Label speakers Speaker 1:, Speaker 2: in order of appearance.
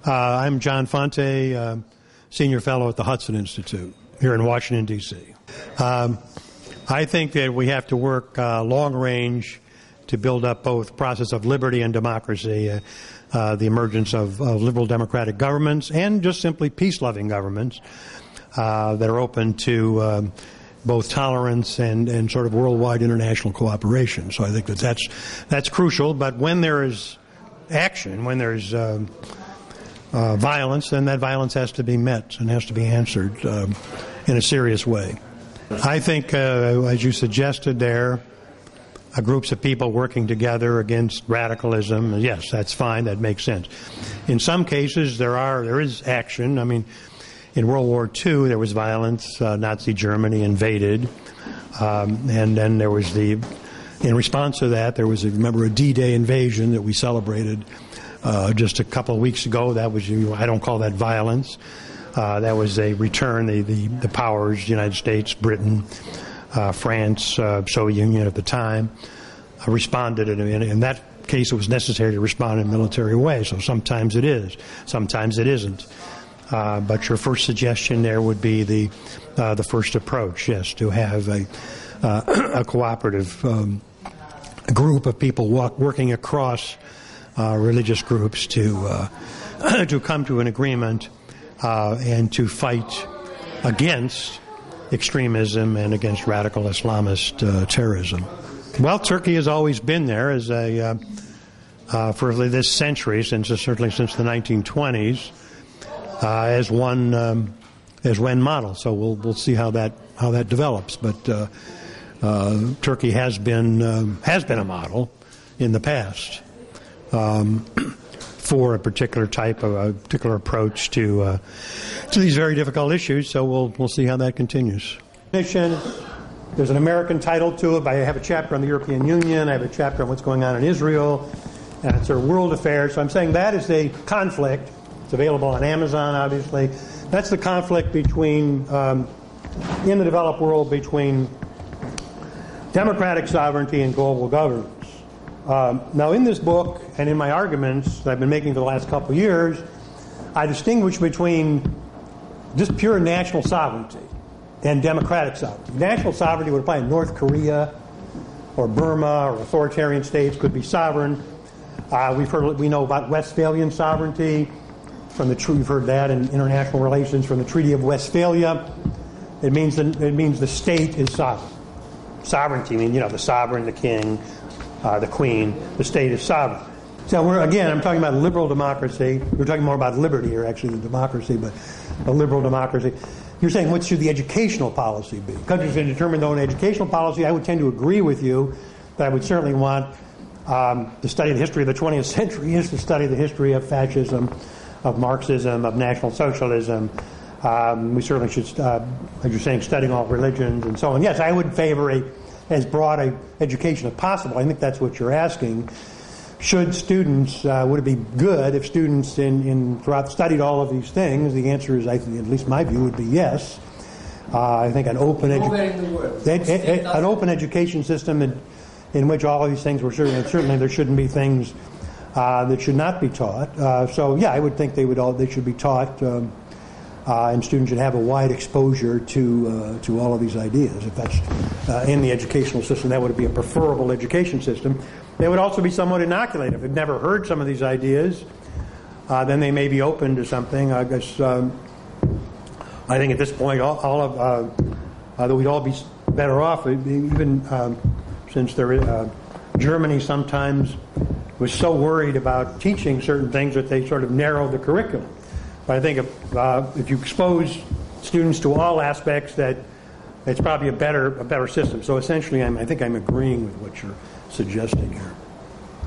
Speaker 1: I'm John Fonte, Senior Fellow at the Hudson Institute here in Washington, D.C. I think that we have to work long range to build up both process of liberty and democracy, the emergence of liberal democratic governments and just simply peace-loving governments that are open to both tolerance and sort of worldwide international cooperation. So I think that's crucial. But when there is action, when there's violence, then that violence has to be met and has to be answered in a serious way. I think, as you suggested there, groups of people working together against radicalism, yes, that's fine, that makes sense. In some cases, there is action. I mean, in World War II, there was violence. Nazi Germany invaded, and then there was in response to that, there was, remember, a D-Day invasion that we celebrated just a couple of weeks ago. That was, I don't call that violence. That was a return. The powers, the United States, Britain, France, Soviet Union at the time, responded. In that case, it was necessary to respond in a military way. So sometimes it is, sometimes it isn't. But your first suggestion there would be the first approach, yes, to have a cooperative group of people working across religious groups to come to an agreement and to fight against extremism and against radical Islamist terrorism. Well, Turkey has always been there as for this century, certainly since the 1920s, as one model. So we'll see how that develops. But Turkey has been a model in the past for a particular approach to these very difficult issues. So we'll see how that continues. There's an American title to it. I have a chapter on the European Union. I have a chapter on what's going on in Israel, and it's a world affairs. So I'm saying that is a conflict. It's available on Amazon, obviously. That's the conflict between in the developed world between democratic sovereignty and global governance. Now, in this book and in my arguments that I've been making for the last couple of years, I distinguish between just pure national sovereignty and democratic sovereignty. National sovereignty would apply in North Korea or Burma or authoritarian states could be sovereign. We know about Westphalian sovereignty we've heard that in international relations from the Treaty of Westphalia. It means the state is sovereign. Sovereignty means the sovereign, the king, the queen. The state is sovereign. So I'm talking about liberal democracy. We're talking more about liberty here, actually, than democracy, but a liberal democracy. You're saying, what should the educational policy be? Countries can determine their own educational policy. I would tend to agree with you that I would certainly want to study the history of the 20th century is to study the history of fascism, of Marxism, of National Socialism. We certainly should, as you're saying, studying all religions and so on. Yes, I would favor as broad an education as possible. I think that's what you're asking. Should students, would it be good if students throughout studied all of these things? The answer is, I think, at least my view, would be yes. I think an open education system in which all of these things were certainly there shouldn't be things that should not be taught. I would think they should be taught, and students should have a wide exposure to all of these ideas. If that's in the educational system, that would be a preferable education system. They would also be somewhat inoculated. If they've never heard some of these ideas, then they may be open to something. I guess I think at this point, that we'd all be better off, even since Germany sometimes was so worried about teaching certain things that they sort of narrowed the curriculum. But I think if you expose students to all aspects, that it's probably a better system. So essentially, I think I'm agreeing with what you're suggesting here.